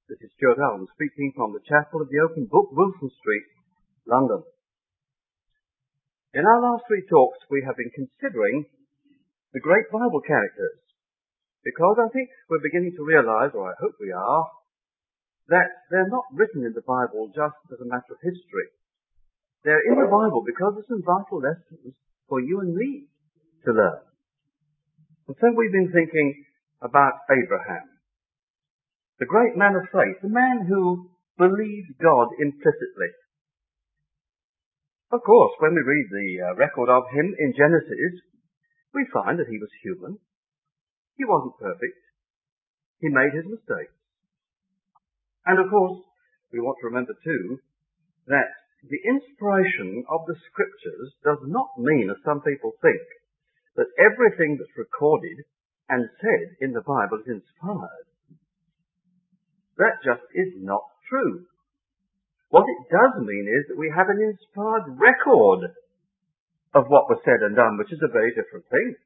This is Stuart Allen speaking from the Chapel of the Open Book, Wilson Street, London. In our last three talks, we have been considering the great Bible characters, because I think we're beginning to realize, or I hope we are, that they're not written in the Bible just as a matter of history. They're in the Bible because there's some vital lessons for you and me to learn. And so we've been thinking about Abraham, the great man of faith, the man who believed God implicitly. Of course, when we read the record of him in Genesis, we find that he was human. He wasn't perfect. He made his mistakes. And of course, we want to remember too, that the inspiration of the Scriptures does not mean, as some people think, that everything that's recorded and said in the Bible is inspired. That just is not true. What it does mean is that we have an inspired record of what was said and done, which is a very different thing.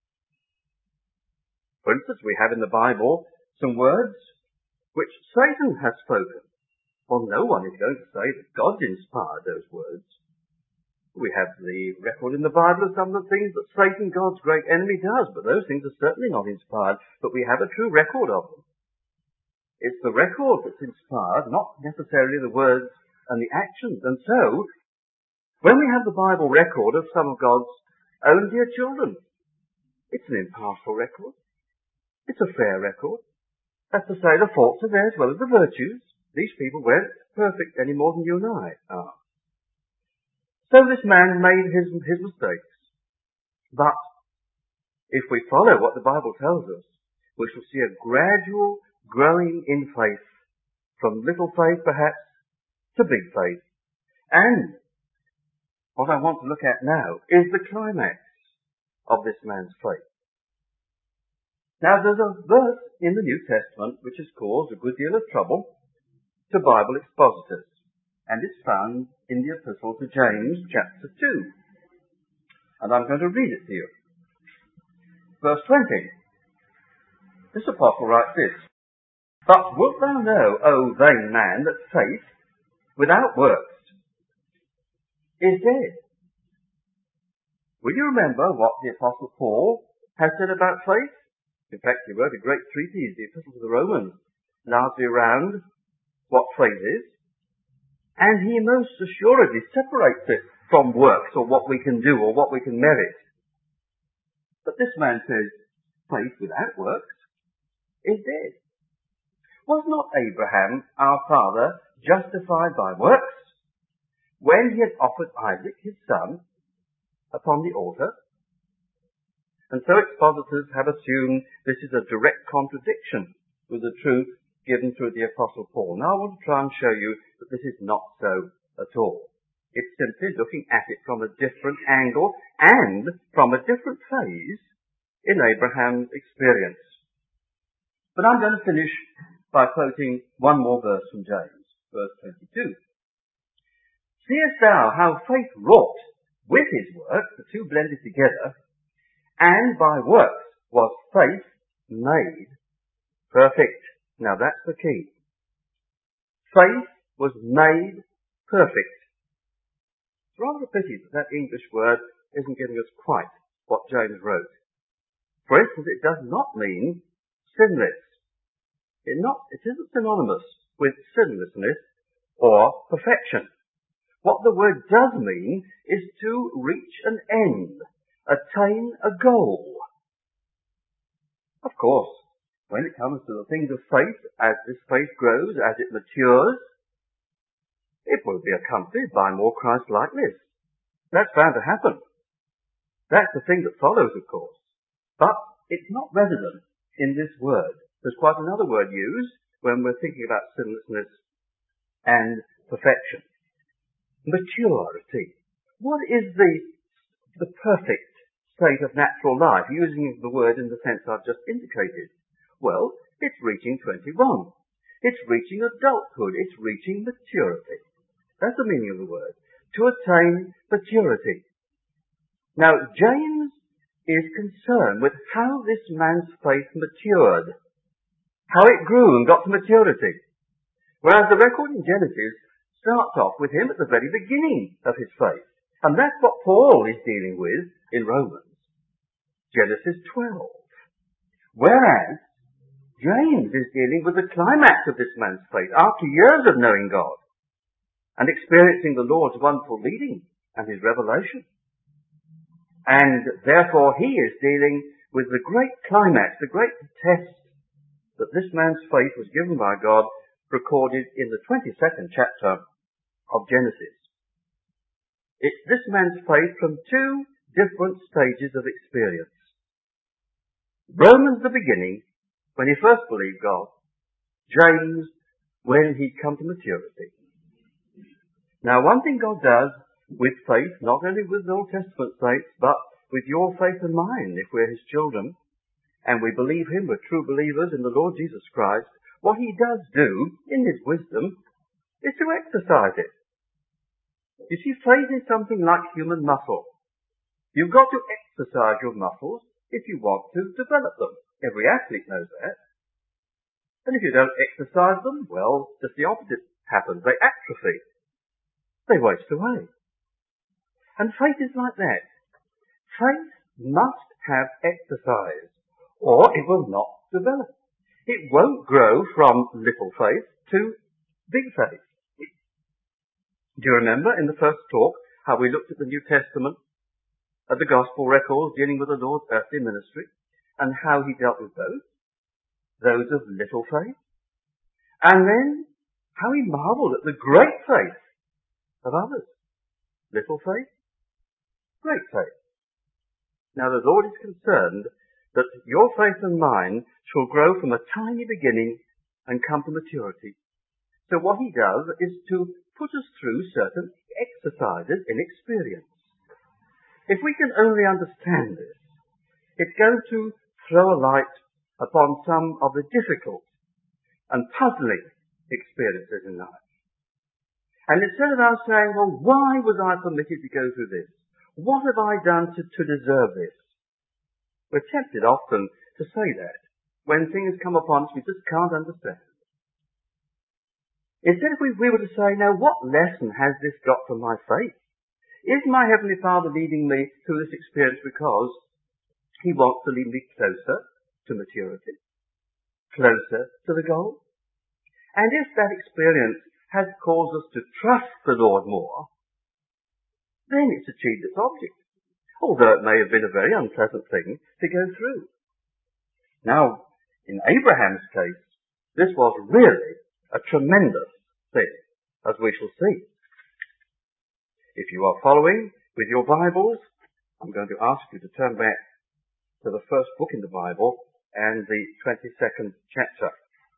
For instance, we have in the Bible some words which Satan has spoken. Well, no one is going to say that God inspired those words. We have the record in the Bible of some of the things that Satan, God's great enemy, does, but those things are certainly not inspired, but we have a true record of them. It's the record that's inspired, not necessarily the words and the actions. And so, when we have the Bible record of some of God's own dear children, it's an impartial record. It's a fair record. That's to say, the faults are there as well as the virtues. These people weren't perfect any more than you and I are. So this man made his mistakes. But if we follow what the Bible tells us, we shall see a gradual growing in faith, from little faith perhaps to big faith. And what I want to look at now is the climax of this man's faith. Now there's a verse in the New Testament which has caused a good deal of trouble to Bible expositors, and it's found in the Epistle to James chapter 2. And I'm going to read it to you. Verse 20. This apostle writes this: "But wilt thou know, O vain man, that faith without works is dead?" Will you remember what the Apostle Paul has said about faith? In fact, he wrote a great treatise, the Epistle to the Romans, largely around what faith is. And he most assuredly separates it from works, or what we can do, or what we can merit. But this man says, faith without works is dead. Was not Abraham, our father, justified by works when he had offered Isaac, his son, upon the altar? And so expositors have assumed this is a direct contradiction with the truth given through the Apostle Paul. Now I want to try and show you that this is not so at all. It's simply looking at it from a different angle and from a different phase in Abraham's experience. But I'm going to finish by quoting one more verse from James, verse 22. "Seest thou how faith wrought with his works, the two blended together, and by works was faith made perfect." Now that's the key. Faith was made perfect. It's rather a pity that that English word isn't giving us quite what James wrote. For instance, it does not mean sinless. It isn't synonymous with sinlessness or perfection. What the word does mean is to reach an end, attain a goal. Of course, when it comes to the things of faith, as this faith grows, as it matures, it will be accompanied by more Christ-likeness. That's bound to happen. That's the thing that follows, of course. But it's not resident in this word. There's quite another word used when we're thinking about sinlessness and perfection. Maturity. What is the perfect state of natural life, using the word in the sense I've just indicated? Well, it's reaching 21. It's reaching adulthood. It's reaching maturity. That's the meaning of the word. To attain maturity. Now, James is concerned with how this man's faith matured. How it grew and got to maturity. Whereas the record in Genesis starts off with him at the very beginning of his faith. And that's what Paul is dealing with in Romans. Genesis 12. Whereas James is dealing with the climax of this man's faith after years of knowing God and experiencing the Lord's wonderful leading and his revelation. And therefore he is dealing with the great climax, the great test that this man's faith was given by God, recorded in the 22nd chapter of Genesis. It's this man's faith from two different stages of experience. Romans the beginning, when he first believed God. James, when he'd come to maturity. Now, one thing God does with faith, not only with the Old Testament saints, but with your faith and mine, if we're his children, and we believe him, we're true believers in the Lord Jesus Christ, what he does do, in his wisdom, is to exercise it. You see, faith is something like human muscle. You've got to exercise your muscles if you want to develop them. Every athlete knows that. And if you don't exercise them, well, just the opposite happens. They atrophy. They waste away. And faith is like that. Faith must have exercise, or it will not develop. It won't grow from little faith to big faith. Do you remember in the first talk how we looked at the New Testament, at the Gospel records dealing with the Lord's earthly ministry, and how he dealt with both? Those of little faith. And then how he marveled at the great faith of others. Little faith, great faith. Now the Lord is concerned that your faith and mine shall grow from a tiny beginning and come to maturity. So what he does is to put us through certain exercises in experience. If we can only understand this, it's going to throw a light upon some of the difficult and puzzling experiences in life. And instead of us saying, well, why was I permitted to go through this? What have I done to deserve this? We're tempted often to say that when things come upon us we just can't understand. Instead, if we were to say, now what lesson has this got from my faith? Is my Heavenly Father leading me through this experience because he wants to lead me closer to maturity, closer to the goal? And if that experience has caused us to trust the Lord more, then it's achieved its object, although it may have been a very unpleasant thing to go through. Now, in Abraham's case, this was really a tremendous thing, as we shall see. If you are following with your Bibles, I'm going to ask you to turn back to the first book in the Bible and the 22nd chapter.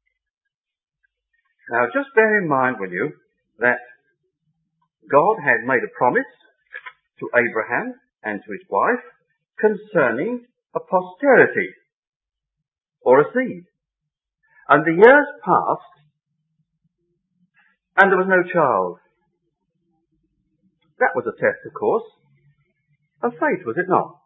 Now, just bear in mind, will you, that God had made a promise to Abraham and to his wife concerning a posterity, or a seed. And the years passed, and there was no child. That was a test, of course, of faith, was it not?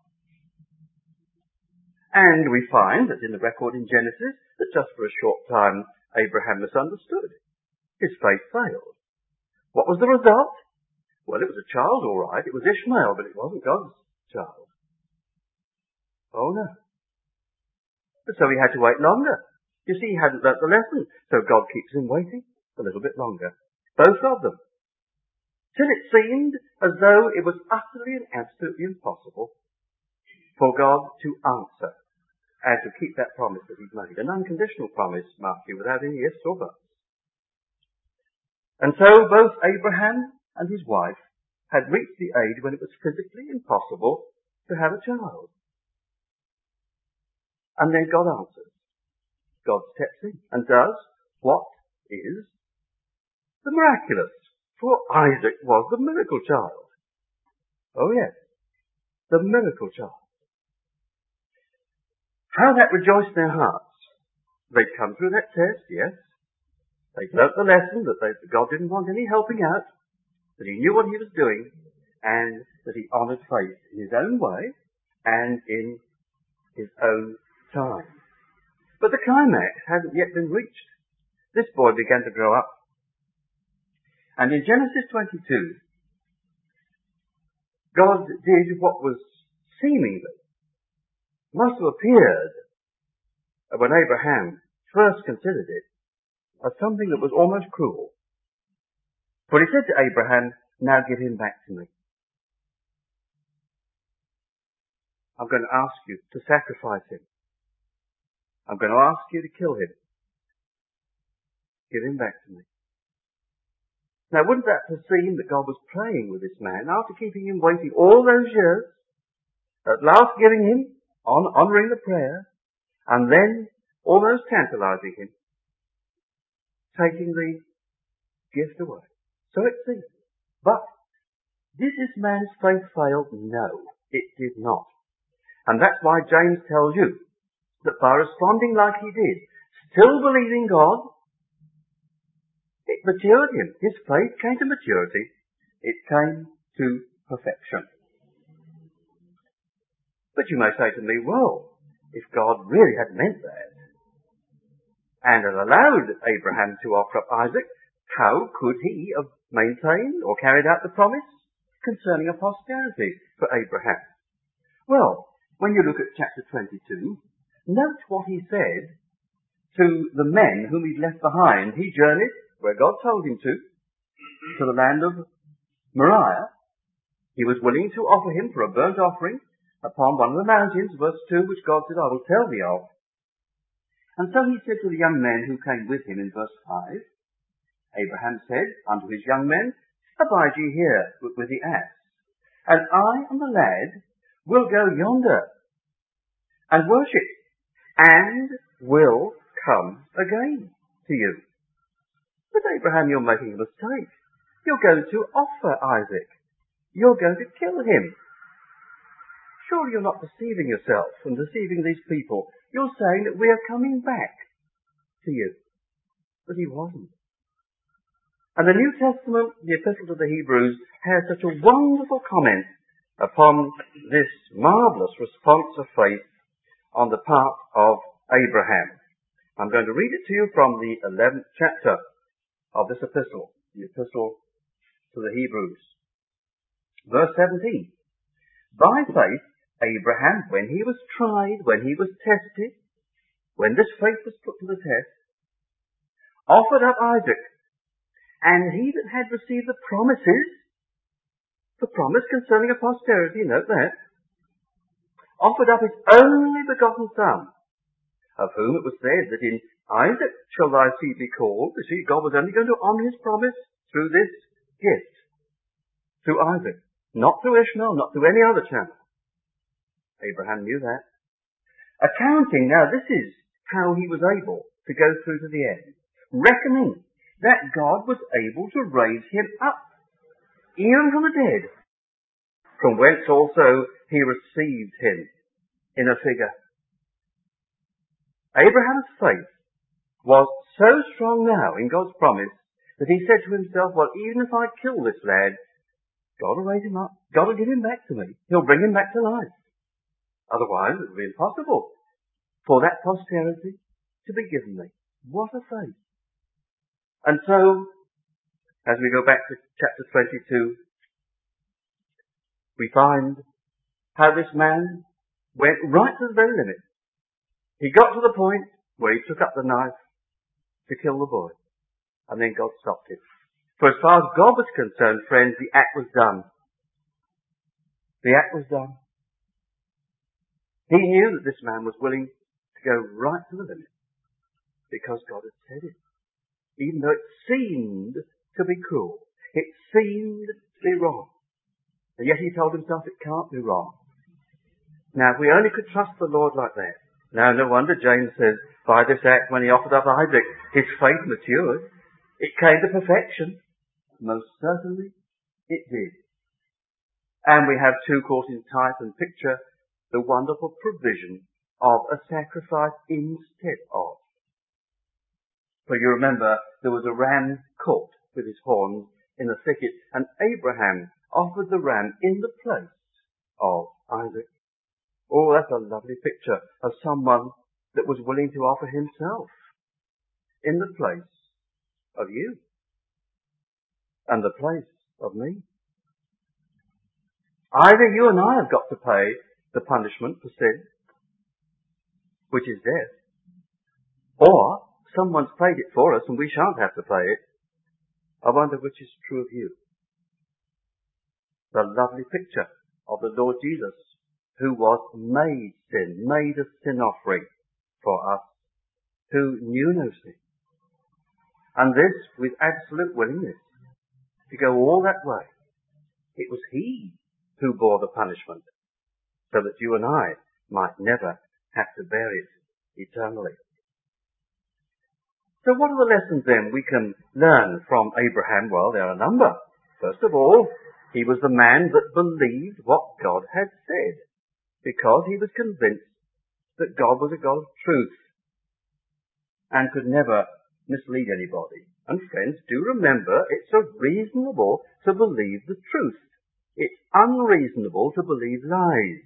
And we find that in the record in Genesis that just for a short time Abraham misunderstood. His faith failed. What was the result? Well, it was a child, all right. It was Ishmael, but it wasn't God's child. Oh, no. And so he had to wait longer. You see, he hadn't learnt the lesson, so God keeps him waiting a little bit longer. Both of them. Till it seemed as though it was utterly and absolutely impossible for God to answer and to keep that promise that he'd made. An unconditional promise, mark you, without any ifs or buts. And so both Abraham and his wife had reached the age when it was physically impossible to have a child. And then God answers. God steps in and does what is the miraculous. For Isaac was the miracle child. Oh yes, the miracle child. How that rejoiced their hearts. They'd come through that test, yes. They'd learnt the lesson that God didn't want any helping out, that he knew what he was doing, and that he honoured faith in his own way and in his own time. But the climax hadn't yet been reached. This boy began to grow up And in Genesis 22, God did what was seemingly must have appeared, when Abraham first considered it, as something that was almost cruel. For he said to Abraham, now give him back to me. I'm going to ask you to sacrifice him. I'm going to ask you to kill him. Give him back to me. Now, wouldn't that seem that God was playing with this man after keeping him waiting all those years, at last giving him, honouring the prayer, and then almost tantalising him, taking the gift away? So it seems. But did this man's faith fail? No, it did not. And that's why James tells you that by responding like he did, still believing God, it matured him. His faith came to maturity. It came to perfection. But you may say to me, well, if God really had meant that, and had allowed Abraham to offer up Isaac, how could he have maintained or carried out the promise concerning a posterity for Abraham? Well, when you look at chapter 22, note what he said to the men whom he'd left behind. He journeyed, where God told him to the land of Moriah. He was willing to offer him for a burnt offering upon one of the mountains, verse 2, which God said, I will tell thee of. And so he said to the young men who came with him in verse 5, Abraham said unto his young men, abide ye here with the ass, and I and the lad will go yonder and worship, and will come again to you. But Abraham, you're making a mistake. You're going to offer Isaac. You're going to kill him. Surely you're not deceiving yourself and deceiving these people. You're saying that we are coming back to you. But he wasn't. And the New Testament, the Epistle to the Hebrews, has such a wonderful comment upon this marvellous response of faith on the part of Abraham. I'm going to read it to you from the 11th chapter of this epistle, the Epistle to the Hebrews. Verse 17. By faith, Abraham, when he was tried, when he was tested, when this faith was put to the test, offered up Isaac. And he that had received the promises, the promise concerning a posterity, note that, offered up his only begotten son, of whom it was said that in Isaac shall thy seed be called. You see, God was only going to honour his promise through this gift, through Isaac, not through Ishmael, not through any other channel. Abraham knew that. Accounting, now this is how he was able to go through to the end, reckoning that God was able to raise him up, even from the dead, from whence also he received him in a figure. Abraham's faith was so strong now in God's promise that he said to himself, well, even if I kill this lad, God will raise him up. God will give him back to me. He'll bring him back to life. Otherwise, it would be impossible for that posterity to be given me. What a faith. And so, as we go back to chapter 22, we find how this man went right to the very limit. He got to the point where he took up the knife to kill the boy. And then God stopped him. For as far as God was concerned, friends, the act was done. The act was done. He knew that this man was willing to go right to the limit because God had said it. Even though it seemed to be cruel. It seemed to be wrong. And yet he told himself it can't be wrong. Now, if we only could trust the Lord like that. Now, no wonder James says, by this act, when he offered up Isaac, his faith matured. It came to perfection. Most certainly, it did. And we have two caught in type and picture the wonderful provision of a sacrifice instead of. For you remember, there was a ram caught with his horns in the thicket, and Abraham offered the ram in the place of Isaac. Oh, that's a lovely picture of someone that was willing to offer himself in the place of you. and the place of me. Either you and I have got to pay the punishment for sin, which is death, or someone's paid it for us and we shan't have to pay it. I wonder which is true of you. The lovely picture of the Lord Jesus, who was made sin, made a sin offering for us, who knew no sin. And this with absolute willingness to go all that way. It was he who bore the punishment, so that you and I might never have to bear it eternally. So what are the lessons then we can learn from Abraham? Well, there are a number. First of all, he was the man that believed what God had said, because he was convinced that God was a God of truth and could never mislead anybody. And friends, do remember, it's reasonable to believe the truth. It's unreasonable to believe lies.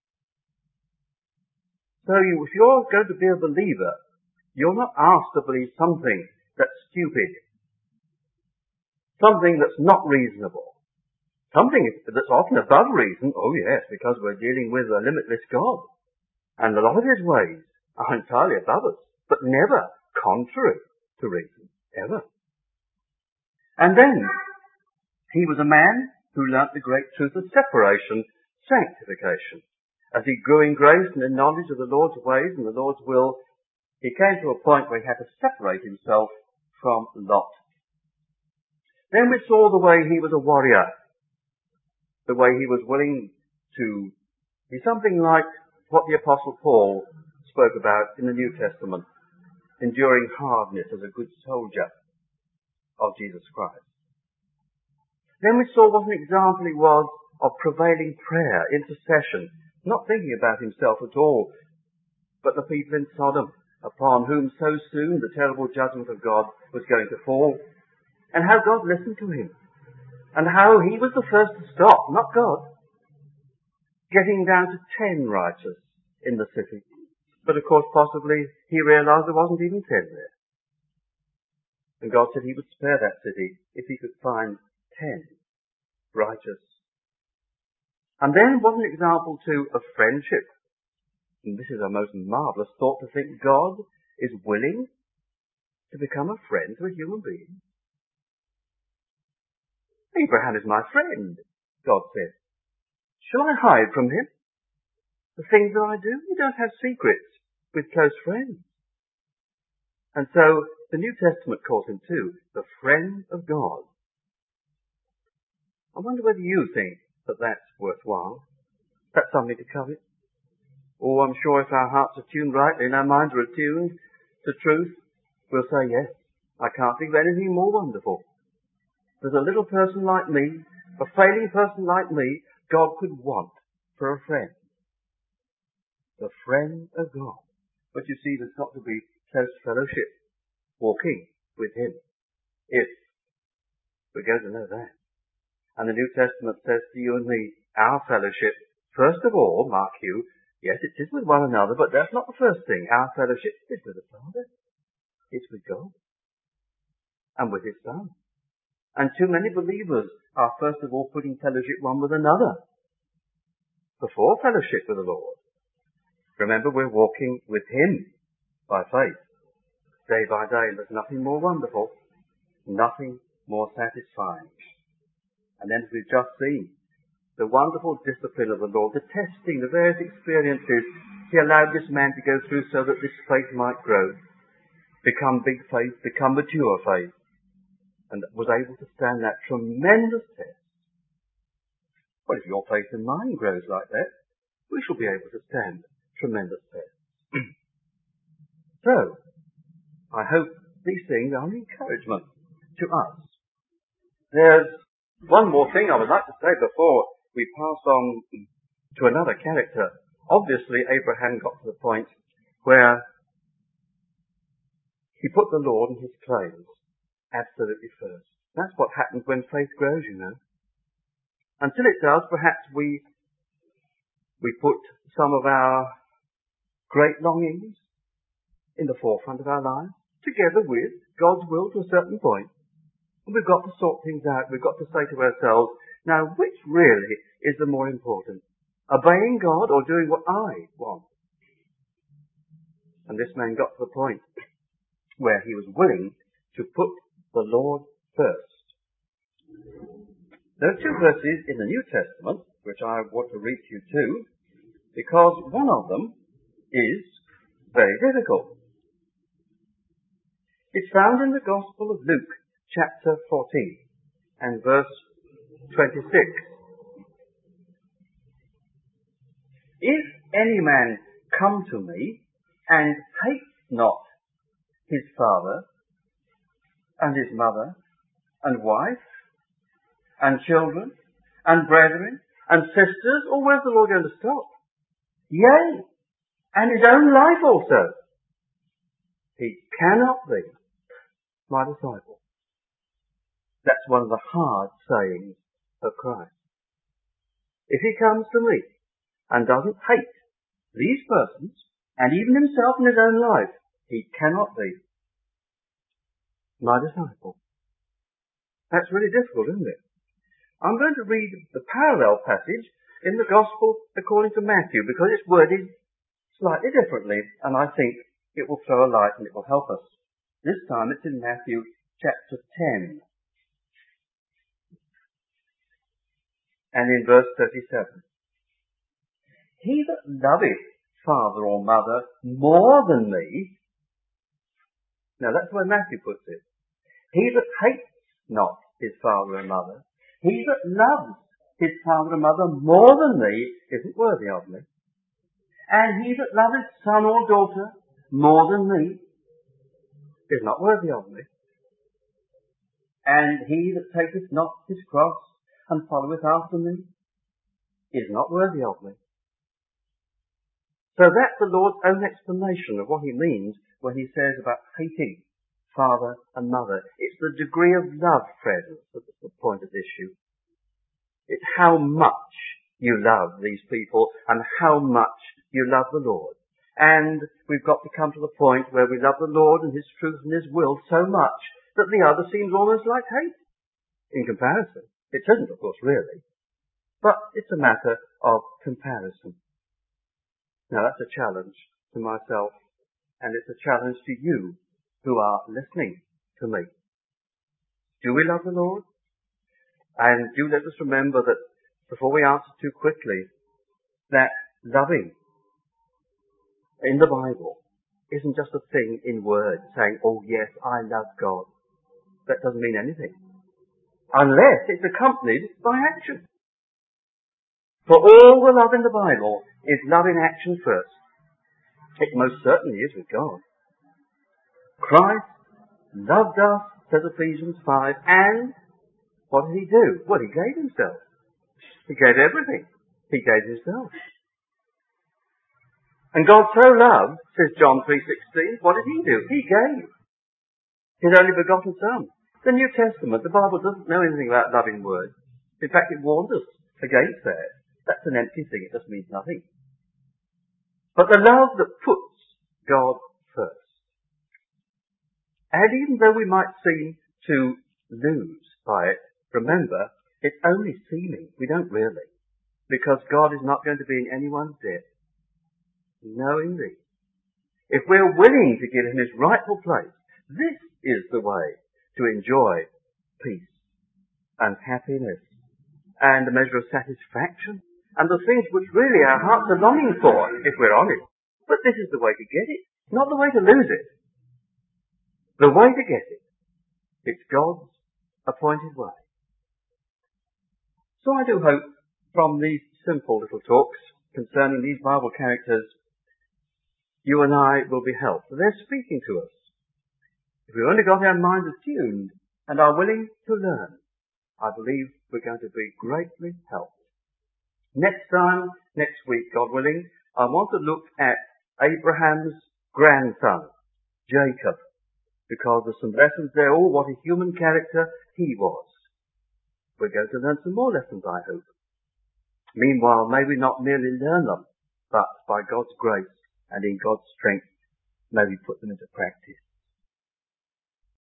So if you're going to be a believer, you're not asked to believe something that's stupid, something that's not reasonable, something that's often above reason. Oh yes, because we're dealing with a limitless God, and a lot of his ways are entirely above us, but never contrary to reason, ever. And then, he was a man who learnt the great truth of separation, sanctification. As he grew in grace and in knowledge of the Lord's ways and the Lord's will, he came to a point where he had to separate himself from Lot. Then we saw the way he was a warrior, the way he was willing to be something like what the Apostle Paul spoke about in the New Testament, enduring hardness as a good soldier of Jesus Christ. Then we saw what an example he was of prevailing prayer, intercession, not thinking about himself at all, but the people in Sodom, upon whom so soon the terrible judgment of God was going to fall, and how God listened to him, and how he was the first to stop, not God, getting down to 10 righteous in the city. But of course, possibly, he realized there wasn't even 10 there. And God said he would spare that city if he could find 10 righteous. And then what an example too of friendship. And this is a most marvellous thought, to think God is willing to become a friend to a human being. Abraham is my friend, God said. Shall I hide from him the things that I do? You don't have secrets with close friends. And so the New Testament calls him too the friend of God. I wonder whether you think that that's worthwhile. That's something to covet. Oh, I'm sure if our hearts are tuned rightly and our minds are attuned to truth, we'll say, yes, I can't think of anything more wonderful. There's a little person like me, a failing person like me, God could want for a friend. The friend of God. But you see, there's got to be close fellowship, walking with him, if we're going to know that. And the New Testament says to you and me, our fellowship, first of all, mark you, yes, it is with one another, but that's not the first thing. Our fellowship is with the Father. It's with God. And with his Son. And too many believers are first of all putting fellowship one with another before fellowship with the Lord. Remember, we're walking with him by faith, day by day. There's nothing more wonderful, nothing more satisfying. And then as we've just seen, the wonderful discipline of the Lord, the testing, the various experiences he allowed this man to go through so that this faith might grow, become big faith, become mature faith, and was able to stand that tremendous test. Well, if your faith and mine grows like that, we shall be able to stand tremendous tests. So, I hope these things are an encouragement to us. There's one more thing I would like to say before we pass on to another character. Obviously, Abraham got to the point where he put the Lord and his claims absolutely first. That's what happens when faith grows, you know. Until it does, perhaps we put some of our great longings in the forefront of our lives, together with God's will to a certain point. And we've got to sort things out. We've got to say to ourselves, now which really is the more important? Obeying God or doing what I want? And this man got to the point where he was willing to put the Lord first. There are two verses in the New Testament which I want to read to you too, because one of them is very difficult. It's found in the Gospel of Luke, chapter 14, and verse 26. If any man come to me and hate not his father and his mother and wife and children and brethren and sisters, or where's the Lord going to stop? Yea, and his own life also, he cannot be my disciple. That's one of the hard sayings of Christ. If he comes to me and doesn't hate these persons, and even himself in his own life, he cannot be my disciple. That's really difficult, isn't it? I'm going to read the parallel passage in the Gospel according to Matthew, because it's worded slightly differently, and I think it will throw a light and it will help us. This time it's in Matthew chapter 10. And in verse 37. He that loveth father or mother more than me, now that's the way Matthew puts it. He that hates not his father and mother, he that loves his father and mother more than me, isn't worthy of me. And he that loveth son or daughter more than me, is not worthy of me. And he that taketh not his cross and followeth after me, is not worthy of me. So that's the Lord's own explanation of what he means when he says about hating father and mother. It's the degree of love, friends, that's the point of the issue. It's how much you love these people and how much you love the Lord. And we've got to come to the point where we love the Lord and his truth and his will so much that the other seems almost like hate in comparison. It isn't, of course, really. But it's a matter of comparison. Now that's a challenge to myself, and it's a challenge to you who are listening to me. Do we love the Lord? And do let us remember that before we answer too quickly, that loving in the Bible isn't just a thing in words saying, oh yes, I love God. That doesn't mean anything. Unless it's accompanied by action. For all the love in the Bible is love in action first. It most certainly is with God. Christ loved us, says Ephesians 5, and what did he do? Well, he gave himself. He gave everything. He gave himself. And God so loved, says John 3:16, what did he do? He gave his only begotten Son. The New Testament, the Bible doesn't know anything about loving words. In fact, it warns us against that. That's an empty thing. It just means nothing. But the love that puts God first. And even though we might seem to lose by it, remember, it's only seeming. We don't really. Because God is not going to be in anyone's debt. No, indeed. If we're willing to give him his rightful place, this is the way to enjoy peace and happiness and a measure of satisfaction and the things which really our hearts are longing for, if we're honest. But this is the way to get it, not the way to lose it. The way to get it. It's God's appointed way. So I do hope from these simple little talks concerning these Bible characters, you and I will be helped. They're speaking to us. If we've only got our minds attuned and are willing to learn, I believe we're going to be greatly helped. Next time, next week, God willing, I want to look at Abraham's grandson, Jacob, because there's some lessons there. Oh, what a human character he was. We're going to learn some more lessons, I hope. Meanwhile, may we not merely learn them, but by God's grace and in God's strength, may we put them into practice.